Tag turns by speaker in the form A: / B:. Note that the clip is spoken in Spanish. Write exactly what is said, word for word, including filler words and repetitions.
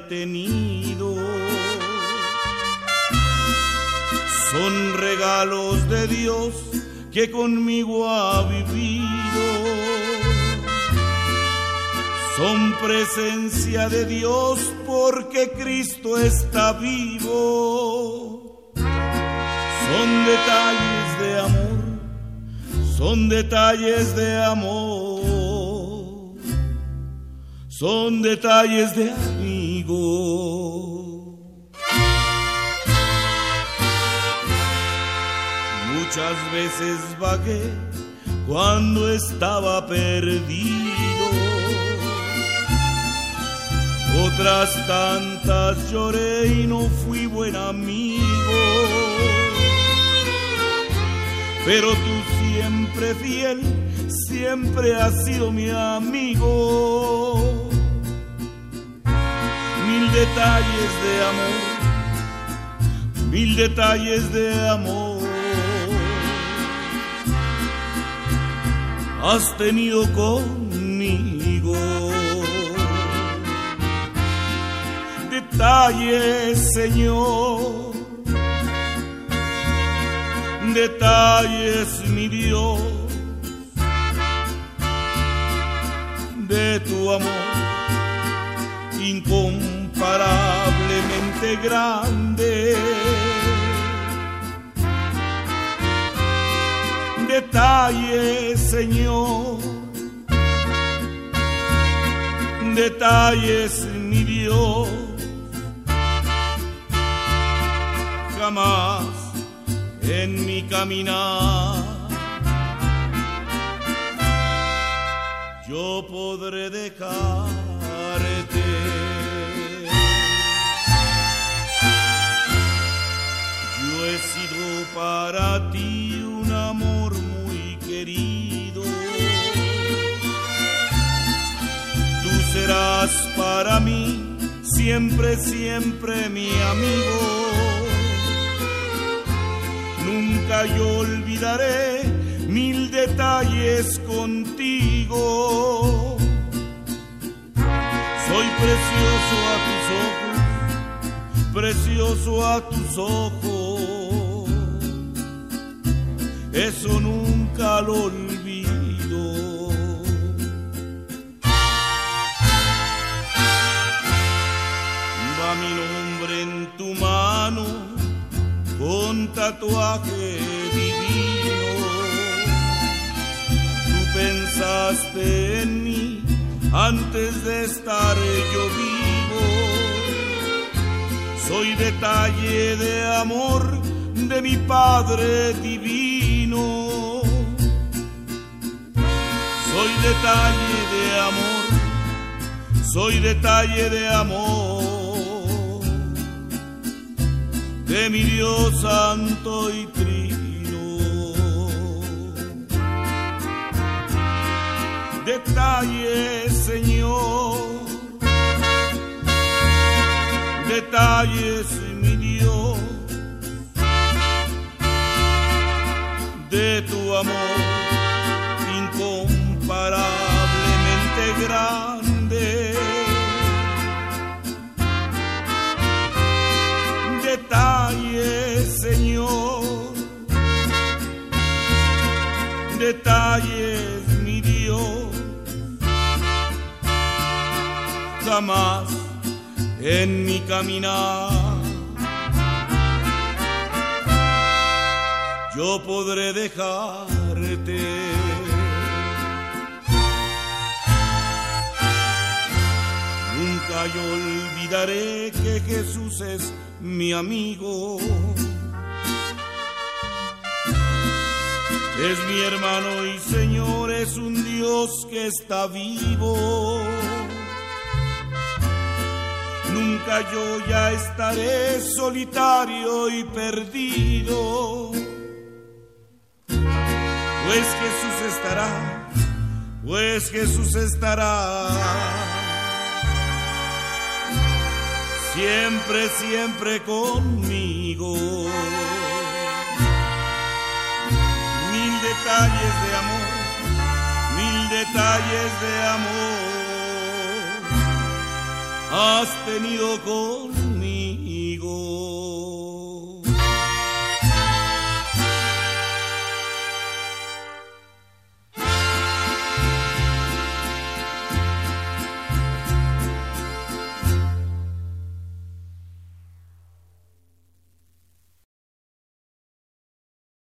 A: tenido. Son regalos de Dios que conmigo ha vivido. Son presencia de Dios porque Cristo está vivo. Son detalles de amor, son detalles de amor, son detalles de amigo. Muchas veces vagué cuando estaba perdido, otras tantas lloré y no fui buen amigo. Pero tú siempre fiel, siempre has sido mi amigo. Mil detalles de amor, mil detalles de amor has tenido conmigo. Detalles, Señor, detalles, mi Dios, de tu amor incomparablemente grande. Detalles, Señor, detalles, mi Dios, jamás en mi caminar yo podré dejarte. Yo he sido para ti un amor muy querido. Tú serás para mí siempre, siempre mi amigo. Nunca yo olvidaré mil detalles contigo. Soy precioso a tus ojos, precioso a tus ojos. Eso nunca lo olvido. Va mi nombre en tu mano con tatuaje divino. Tú pensaste en mí antes de estar yo vivo. Soy detalle de amor de mi Padre divino. Soy detalle de amor, soy detalle de amor de mi Dios santo y trino. Detalles, Señor, detalles, mi Dios, de tu amor incomparablemente grande. Detalles, Señor, detalles, mi Dios, jamás en mi caminar yo podré dejarte. Nunca yo olvidaré que Jesús es mi amigo. Es mi hermano y Señor, es un Dios que está vivo. Nunca yo ya estaré solitario y perdido, pues Jesús estará, pues Jesús estará siempre, siempre conmigo. Mil detalles de amor, mil detalles de amor has tenido conmigo.